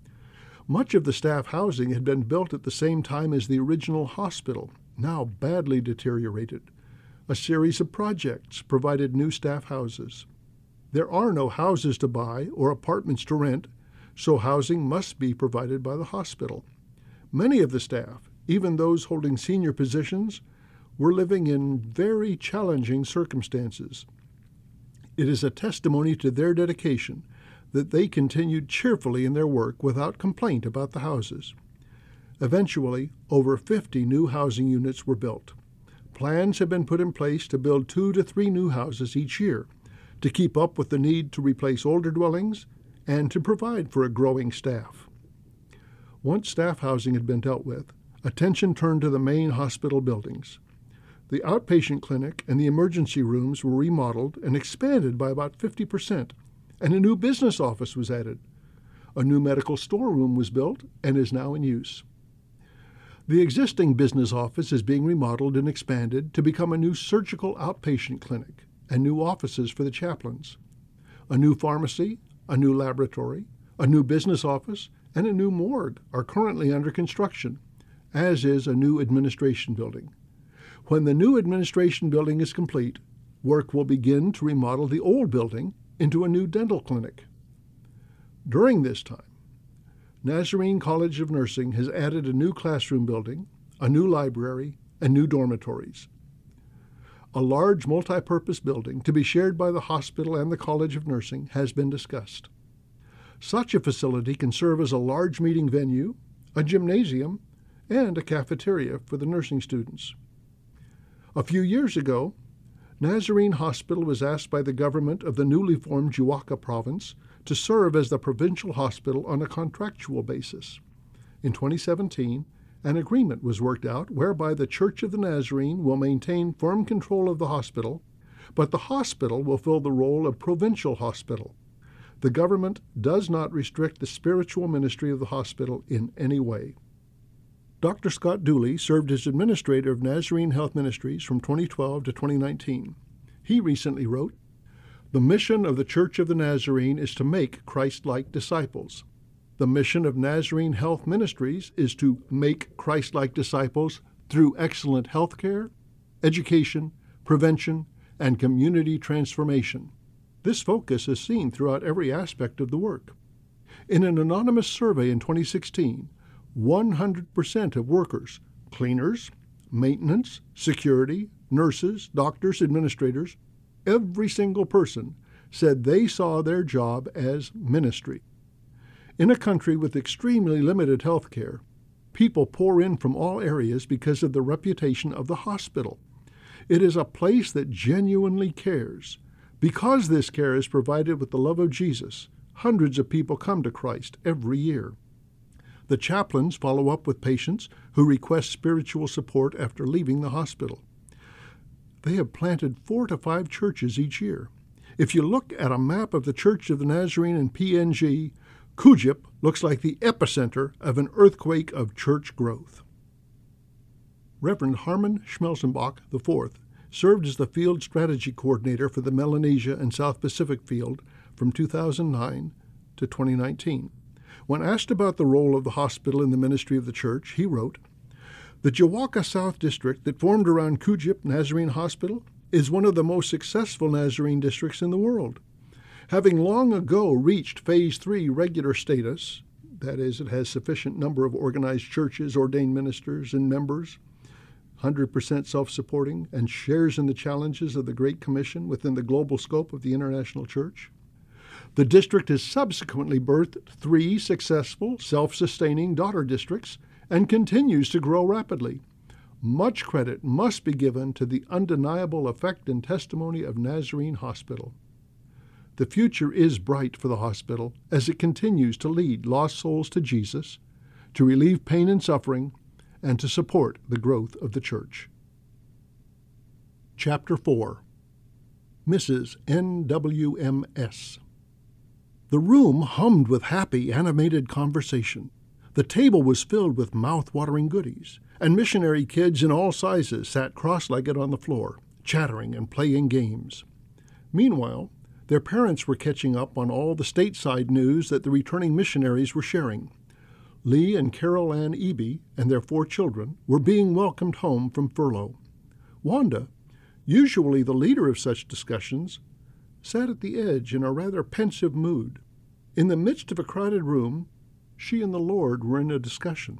Much of the staff housing had been built at the same time as the original hospital, now badly deteriorated. A series of projects provided new staff houses. There are no houses to buy or apartments to rent, so housing must be provided by the hospital. Many of the staff, even those holding senior positions, were living in very challenging circumstances. It is a testimony to their dedication that they continued cheerfully in their work without complaint about the houses. Eventually, over fifty new housing units were built. Plans have been put in place to build two to three new houses each year to keep up with the need to replace older dwellings and to provide for a growing staff. Once staff housing had been dealt with, attention turned to the main hospital buildings. The outpatient clinic and the emergency rooms were remodeled and expanded by about fifty percent, and a new business office was added. A new medical storeroom was built and is now in use. The existing business office is being remodeled and expanded to become a new surgical outpatient clinic and new offices for the chaplains. A new pharmacy, a new laboratory, a new business office, and a new morgue are currently under construction, as is a new administration building. When the new administration building is complete, work will begin to remodel the old building into a new dental clinic. During this time, Nazarene College of Nursing has added a new classroom building, a new library, and new dormitories. A large multi-purpose building to be shared by the hospital and the College of Nursing has been discussed. Such a facility can serve as a large meeting venue, a gymnasium, and a cafeteria for the nursing students. A few years ago, Nazarene Hospital was asked by the government of the newly formed Jiwaka province to serve as the provincial hospital on a contractual basis. In twenty seventeen, an agreement was worked out whereby the Church of the Nazarene will maintain firm control of the hospital, but the hospital will fill the role of provincial hospital. The government does not restrict the spiritual ministry of the hospital in any way. Doctor Scott Dooley served as administrator of Nazarene Health Ministries from twenty twelve to twenty nineteen. He recently wrote, "The mission of the Church of the Nazarene is to make Christ-like disciples. The mission of Nazarene Health Ministries is to make Christ-like disciples through excellent health care, education, prevention, and community transformation. This focus is seen throughout every aspect of the work. In an anonymous survey in twenty sixteen, one hundred percent of workers, cleaners, maintenance, security, nurses, doctors, administrators, every single person said they saw their job as ministry. In a country with extremely limited health care, people pour in from all areas because of the reputation of the hospital. It is a place that genuinely cares. Because this care is provided with the love of Jesus, hundreds of people come to Christ every year. The chaplains follow up with patients who request spiritual support after leaving the hospital. They have planted four to five churches each year. If you look at a map of the Church of the Nazarene in P N G, Cújip looks like the epicenter of an earthquake of church growth. Reverend Harmon Schmelzenbach the fourth served as the Field Strategy Coordinator for the Melanesia and South Pacific Field from two thousand nine to twenty nineteen. When asked about the role of the hospital in the ministry of the church, he wrote, "The Jawaka South District that formed around Cújip Nazarene Hospital is one of the most successful Nazarene districts in the world. Having long ago reached Phase three regular status, that is, it has sufficient number of organized churches, ordained ministers, and members, one hundred percent self-supporting, and shares in the challenges of the Great Commission within the global scope of the International Church. The district has subsequently birthed three successful, self-sustaining daughter districts and continues to grow rapidly. Much credit must be given to the undeniable effect and testimony of Nazarene Hospital. The future is bright for the hospital as it continues to lead lost souls to Jesus, to relieve pain and suffering, and to support the growth of the church." Chapter four. Missus N W M S. The room hummed with happy, animated conversation. The table was filled with mouth-watering goodies, and missionary kids in all sizes sat cross-legged on the floor, chattering and playing games. Meanwhile, their parents were catching up on all the stateside news that the returning missionaries were sharing. Lee and Carol Ann Eby and their four children were being welcomed home from furlough. Wanda, usually the leader of such discussions, sat at the edge in a rather pensive mood. In the midst of a crowded room, she and the Lord were in a discussion.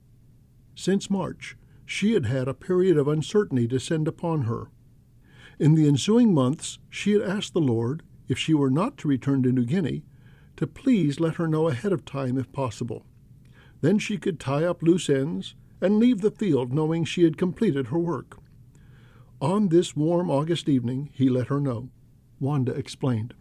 Since March, she had had a period of uncertainty descend upon her. In the ensuing months, she had asked the Lord, if she were not to return to New Guinea, to please let her know ahead of time if possible. Then she could tie up loose ends and leave the field knowing she had completed her work. On this warm August evening, he let her know. Wanda explained.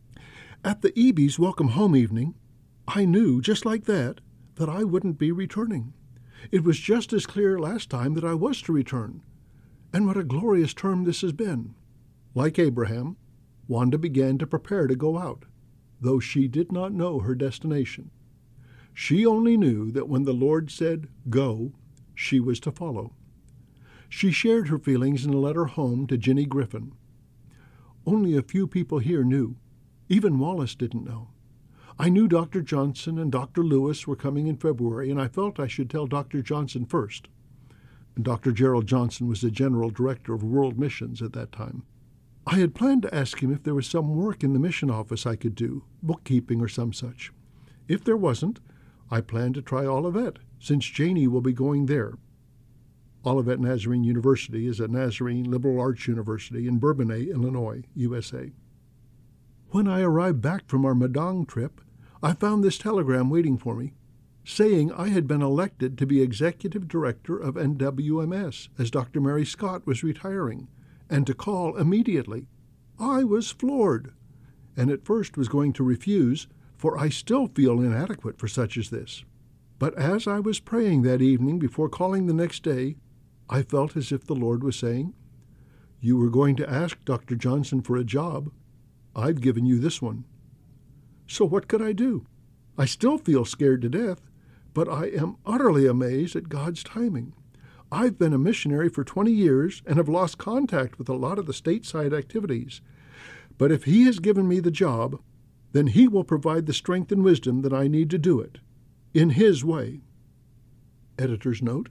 "At the Eby's welcome home evening, I knew, just like that, that I wouldn't be returning. It was just as clear last time that I was to return. And what a glorious term this has been." Like Abraham, Wanda began to prepare to go out, though she did not know her destination. She only knew that when the Lord said, "Go," she was to follow. She shared her feelings in a letter home to Jenny Griffin. "Only a few people here knew. Even Wallace didn't know. I knew Doctor Johnson and Doctor Lewis were coming in February, and I felt I should tell Doctor Johnson first." Doctor Gerald Johnson was the General Director of World Missions at that time. "I had planned to ask him if there was some work in the mission office I could do, bookkeeping or some such. If there wasn't, I planned to try Olivet, since Janie will be going there." Olivet Nazarene University is a Nazarene liberal arts university in Bourbonnais, Illinois, U S A. "When I arrived back from our Madang trip, I found this telegram waiting for me, saying I had been elected to be executive director of N W M S as Doctor Mary Scott was retiring, and to call immediately. I was floored, and at first was going to refuse, for I still feel inadequate for such as this. But as I was praying that evening before calling the next day, I felt as if the Lord was saying, 'You were going to ask Doctor Johnson for a job. I've given you this one.' So what could I do? I still feel scared to death, but I am utterly amazed at God's timing. I've been a missionary for twenty years and have lost contact with a lot of the stateside activities. But if He has given me the job, then He will provide the strength and wisdom that I need to do it, in His way. Editor's note: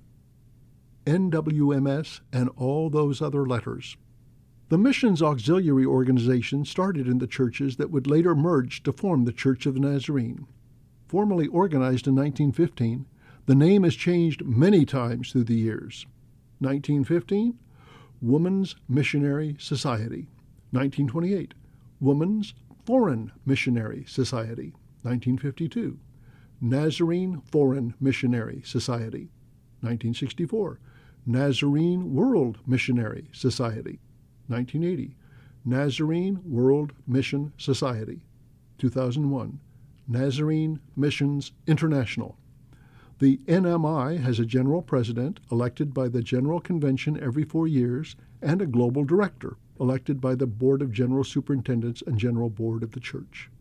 N W M S and all those other letters. The Missions Auxiliary Organization started in the churches that would later merge to form the Church of the Nazarene. Formally organized in nineteen fifteen, the name has changed many times through the years. nineteen fifteen, Woman's Missionary Society. nineteen twenty-eight, Woman's Foreign Missionary Society. nineteen fifty-two, Nazarene Foreign Missionary Society. nineteen sixty-four, Nazarene World Missionary Society. nineteen eighty, Nazarene World Mission Society. two thousand one, Nazarene Missions International. The N M I has a general president elected by the General Convention every four years and a global director elected by the Board of General Superintendents and General Board of the Church.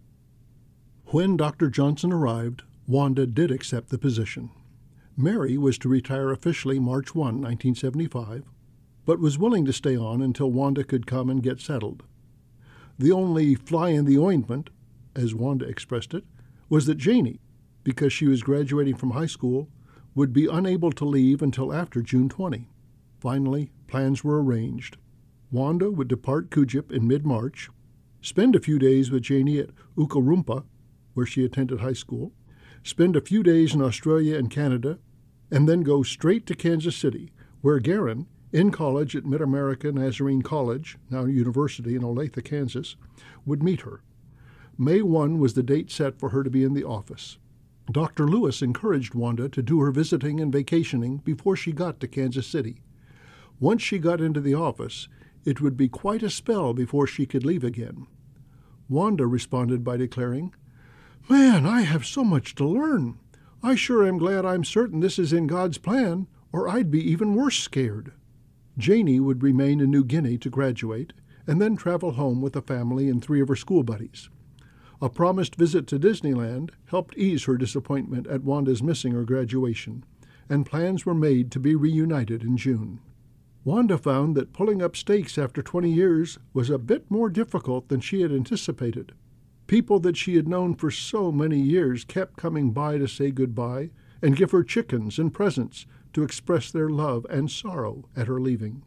When Doctor Johnson arrived, Wanda did accept the position. Mary was to retire officially March first, nineteen seventy-five, but was willing to stay on until Wanda could come and get settled. The only fly in the ointment, as Wanda expressed it, was that Janie, because she was graduating from high school, would be unable to leave until after June twentieth. Finally, plans were arranged. Wanda would depart CUJIP in mid-March, spend a few days with Janie at Ukarumpa, where she attended high school, spend a few days in Australia and Canada, and then go straight to Kansas City, where Garen, in college at Mid-America Nazarene College, now University in Olathe, Kansas, would meet her. May first was the date set for her to be in the office. Doctor Lewis encouraged Wanda to do her visiting and vacationing before she got to Kansas City. Once she got into the office, it would be quite a spell before she could leave again. Wanda responded by declaring, "Man, I have so much to learn. I sure am glad I'm certain this is in God's plan, or I'd be even worse scared." Janie would remain in New Guinea to graduate, and then travel home with the family and three of her school buddies. A promised visit to Disneyland helped ease her disappointment at Wanda's missing her graduation, and plans were made to be reunited in June. Wanda found that pulling up stakes after twenty years was a bit more difficult than she had anticipated. People that she had known for so many years kept coming by to say goodbye and give her chickens and presents to express their love and sorrow at her leaving.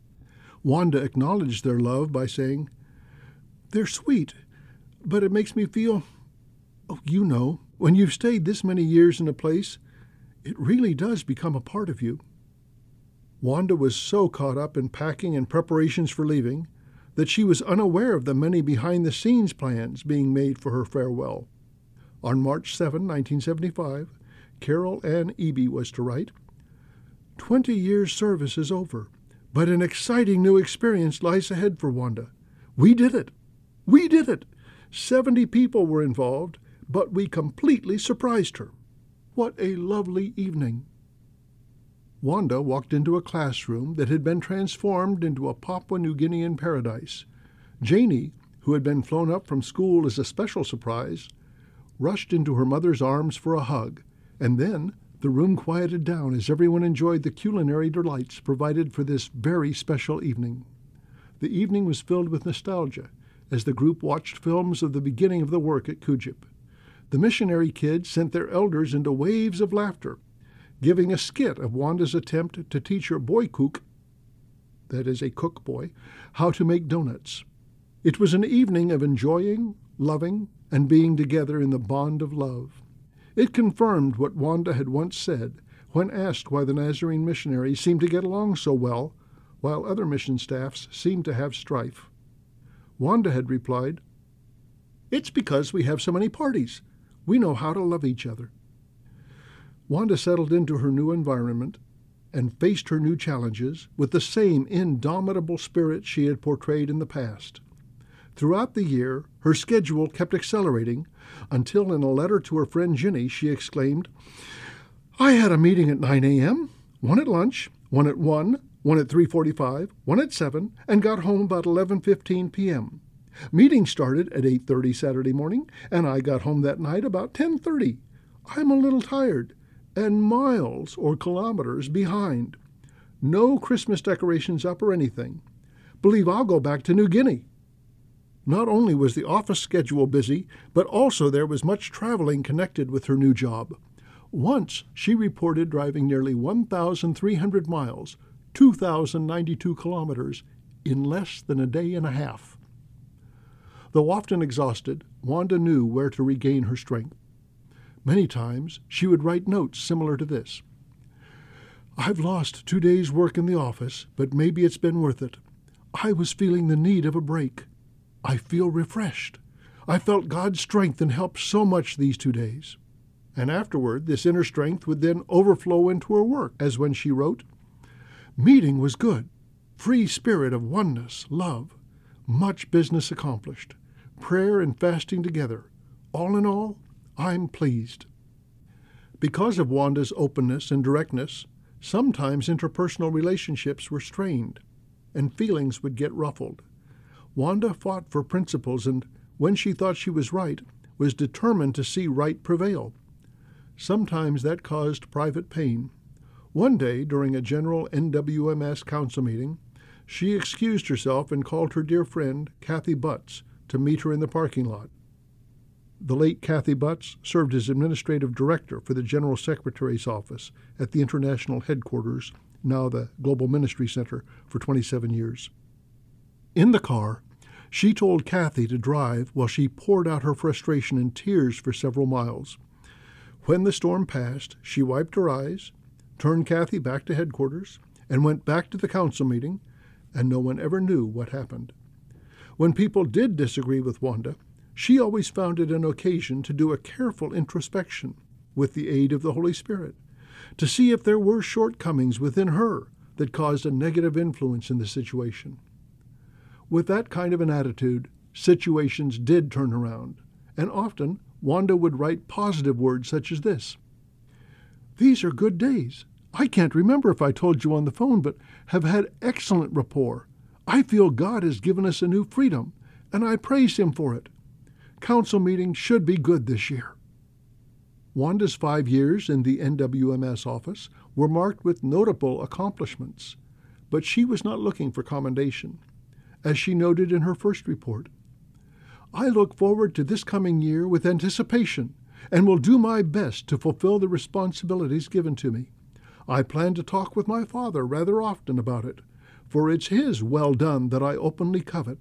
Wanda acknowledged their love by saying, "They're sweet, but it makes me feel, oh, you know, when you've stayed this many years in a place, it really does become a part of you." Wanda was so caught up in packing and preparations for leaving that she was unaware of the many behind-the-scenes plans being made for her farewell. On March seventh, nineteen seventy-five, Carol Ann Eby was to write, Twenty years' service is over, but an exciting new experience lies ahead for Wanda. We did it! We did it! Seventy people were involved, but we completely surprised her. What a lovely evening!" Wanda walked into a classroom that had been transformed into a Papua New Guinean paradise. Janie, who had been flown up from school as a special surprise, rushed into her mother's arms for a hug, and then the room quieted down as everyone enjoyed the culinary delights provided for this very special evening. The evening was filled with nostalgia as the group watched films of the beginning of the work at CUJIP. The missionary kids sent their elders into waves of laughter, giving a skit of Wanda's attempt to teach her boy cook, that is a cook boy, how to make donuts. It was an evening of enjoying, loving, and being together in the bond of love. It confirmed what Wanda had once said when asked why the Nazarene missionaries seemed to get along so well, while other mission staffs seemed to have strife. Wanda had replied, "It's because we have so many parties. We know how to love each other." Wanda settled into her new environment and faced her new challenges with the same indomitable spirit she had portrayed in the past. Throughout the year, her schedule kept accelerating until in a letter to her friend Ginny she exclaimed, "I had a meeting at nine a.m., one at lunch, one at one, one at three forty-five, one at seven, and got home about eleven fifteen p.m. Meeting started at eight thirty Saturday morning, and I got home that night about ten thirty. I'm a little tired, and miles or kilometers behind. No Christmas decorations up or anything. Believe I'll go back to New Guinea." Not only was the office schedule busy, but also there was much traveling connected with her new job. Once she reported driving nearly one thousand three hundred miles, two thousand ninety-two kilometers, in less than a day and a half. Though often exhausted, Wanda knew where to regain her strength. Many times she would write notes similar to this. "I've lost two days' work in the office, but maybe it's been worth it. I was feeling the need of a break. I feel refreshed. I felt God's strength and help so much these two days." And afterward, this inner strength would then overflow into her work, as when she wrote, "Meeting was good. Free spirit of oneness, love. Much business accomplished. Prayer and fasting together. All in all, I'm pleased." Because of Wanda's openness and directness, sometimes interpersonal relationships were strained, and feelings would get ruffled. Wanda fought for principles and, when she thought she was right, was determined to see right prevail. Sometimes that caused private pain. One day, during a general N W M S council meeting, she excused herself and called her dear friend, Kathy Butts, to meet her in the parking lot. The late Kathy Butts served as administrative director for the General Secretary's office at the international headquarters, now the Global Ministry Center, for twenty-seven years. In the car, she told Kathy to drive while she poured out her frustration in tears for several miles. When the storm passed, she wiped her eyes, turned Kathy back to headquarters, and went back to the council meeting, and no one ever knew what happened. When people did disagree with Wanda, she always found it an occasion to do a careful introspection with the aid of the Holy Spirit, to see if there were shortcomings within her that caused a negative influence in the situation. With that kind of an attitude, situations did turn around, and often Wanda would write positive words such as this: "These are good days. I can't remember if I told you on the phone, but have had excellent rapport. I feel God has given us a new freedom, and I praise Him for it. Council meetings should be good this year." Wanda's five years in the N W M S office were marked with notable accomplishments, but she was not looking for commendation. As she noted in her first report, "I look forward to this coming year with anticipation and will do my best to fulfill the responsibilities given to me. I plan to talk with my father rather often about it, for it's his well done that I openly covet."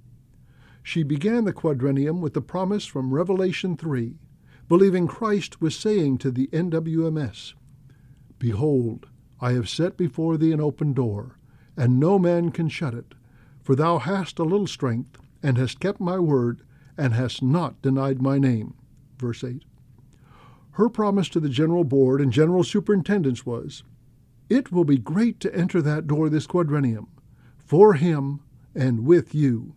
She began the quadrennium with the promise from Revelation three, believing Christ was saying to the N W M S, "Behold, I have set before thee an open door, and no man can shut it. For thou hast a little strength, and hast kept my word, and hast not denied my name." Verse eight. Her promise to the General Board and General Superintendents was, "It will be great to enter that door this quadrennium, for Him and with you."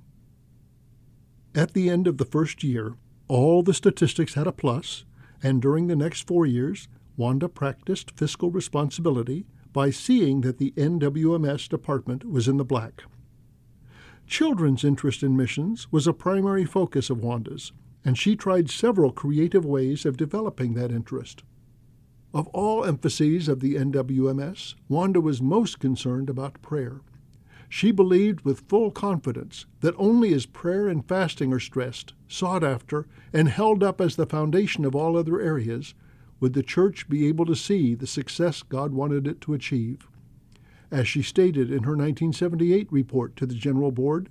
At the end of the first year, all the statistics had a plus, and during the next four years, Wanda practiced fiscal responsibility by seeing that the N W M S department was in the black. Children's interest in missions was a primary focus of Wanda's, and she tried several creative ways of developing that interest. Of all emphases of the N W M S, Wanda was most concerned about prayer. She believed with full confidence that only as prayer and fasting are stressed, sought after, and held up as the foundation of all other areas, would the church be able to see the success God wanted it to achieve. As she stated in her nineteen seventy-eight report to the General Board,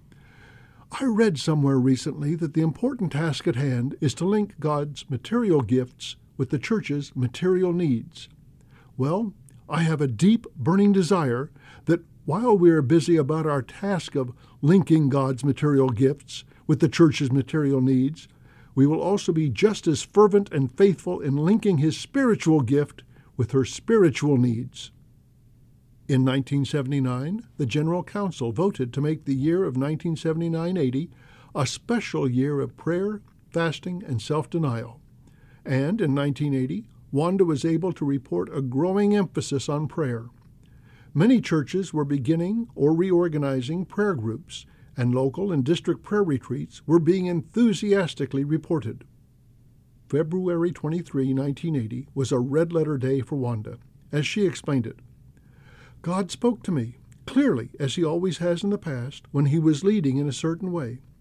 "I read somewhere recently that the important task at hand is to link God's material gifts with the church's material needs. Well, I have a deep, burning desire that while we are busy about our task of linking God's material gifts with the church's material needs, we will also be just as fervent and faithful in linking His spiritual gift with her spiritual needs." In nineteen seventy-nine, the General Council voted to make the year of nineteen seventy-nine eighty a special year of prayer, fasting, and self-denial. And in nineteen eighty, Wanda was able to report a growing emphasis on prayer. Many churches were beginning or reorganizing prayer groups, and local and district prayer retreats were being enthusiastically reported. February twenty-third, nineteen eighty was a red-letter day for Wanda, as she explained it. "God spoke to me, clearly, as He always has in the past, when He was leading in a certain way.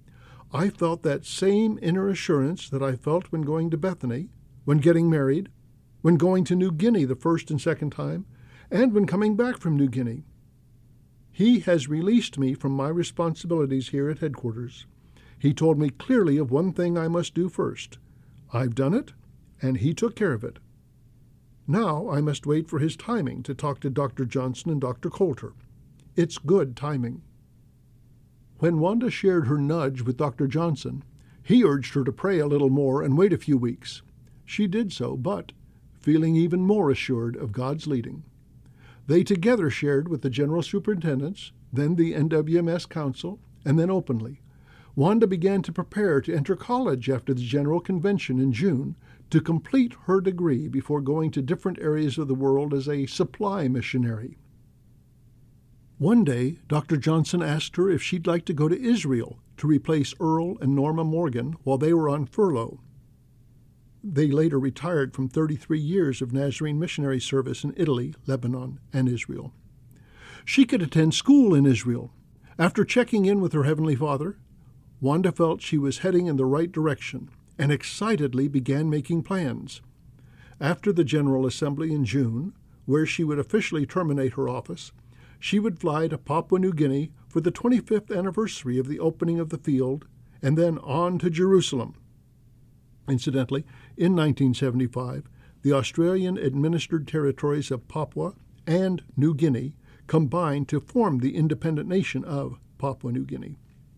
I felt that same inner assurance that I felt when going to Bethany, when getting married, when going to New Guinea the first and second time, and when coming back from New Guinea. He has released me from my responsibilities here at headquarters. He told me clearly of one thing I must do first. I've done it, and he took care of it. Now I must wait for his timing to talk to Doctor Johnson and Doctor Coulter. It's good timing. When Wanda shared her nudge with Doctor Johnson, he urged her to pray a little more and wait a few weeks. She did so, but feeling even more assured of God's leading. They together shared with the general superintendents, then the N W M S Council, and then openly. Wanda began to prepare to enter college after the General Convention in June to complete her degree before going to different areas of the world as a supply missionary. One day, Doctor Johnson asked her if she'd like to go to Israel to replace Earl and Norma Morgan while they were on furlough. They later retired from thirty-three years of Nazarene missionary service in Italy, Lebanon, and Israel. She could attend school in Israel. After checking in with her Heavenly Father, Wanda felt she was heading in the right direction and excitedly began making plans. After the General Assembly in June, where she would officially terminate her office, she would fly to Papua New Guinea for the twenty-fifth anniversary of the opening of the field, and then on to Jerusalem. Incidentally, in nineteen seventy-five, the Australian-administered territories of Papua and New Guinea combined to form the independent nation of Papua New Guinea.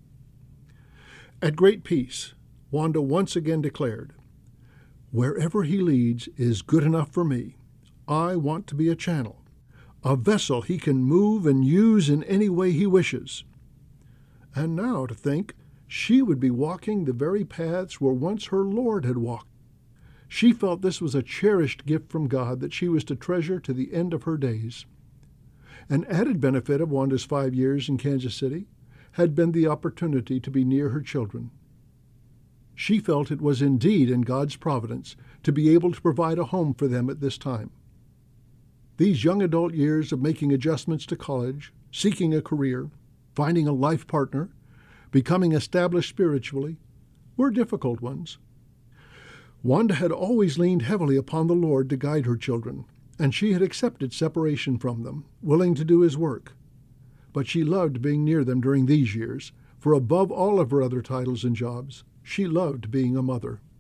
At Great Peace, Wanda once again declared, "Wherever he leads is good enough for me. I want to be a channel, a vessel he can move and use in any way he wishes." And now to think she would be walking the very paths where once her Lord had walked. She felt this was a cherished gift from God that she was to treasure to the end of her days. An added benefit of Wanda's five years in Kansas City had been the opportunity to be near her children. She felt it was indeed in God's providence to be able to provide a home for them at this time. These young adult years of making adjustments to college, seeking a career, finding a life partner, becoming established spiritually, were difficult ones. Wanda had always leaned heavily upon the Lord to guide her children, and she had accepted separation from them, willing to do His work. But she loved being near them during these years, for above all of her other titles and jobs, she loved being a mother.